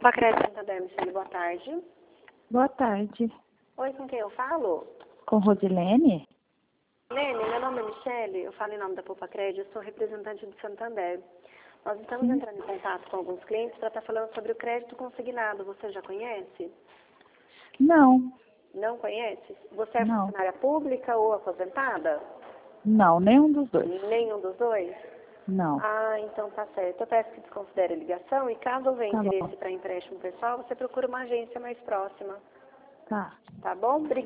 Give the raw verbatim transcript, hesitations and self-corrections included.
Poupa Santander, Michele, boa tarde. Boa tarde. Oi, com quem eu falo? Com Rosilene? Lene, meu nome é Michele, eu falo em nome da Poupa Crédito, eu sou representante do Santander. Nós estamos Sim. entrando em contato com alguns clientes para estar falando sobre o crédito consignado. Você já conhece? Não. Não conhece? Você é Não. funcionária pública ou aposentada? Não, nenhum dos dois. Nenhum dos dois? Não. Ah, então tá certo. Eu peço que desconsidere a ligação e caso houver Tá interesse bom. para empréstimo pessoal, você procura uma agência mais próxima. Tá. Tá bom? Obrigada.